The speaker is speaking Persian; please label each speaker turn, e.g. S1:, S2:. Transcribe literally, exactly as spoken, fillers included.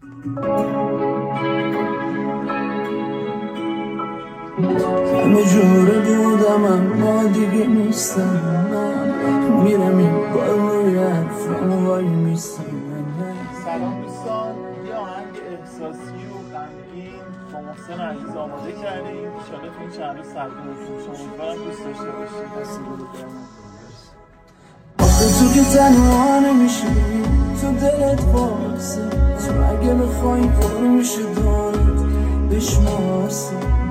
S1: همه جوره بودم اما دیگه نیستم، من میرم این بار روی حرفم وای میستم.
S2: سلام دوستان، یه آهنگ احساسی و غمگین با محسن عزیز آماده کردیم. انشالله تو این چند روز تقدیم شما، امیدوارم دوست داشته باشید.
S1: آخه تو که تنها نمیشی، تو دلت واسه، تو اگه بخوای پر میشه دارت بشماسه.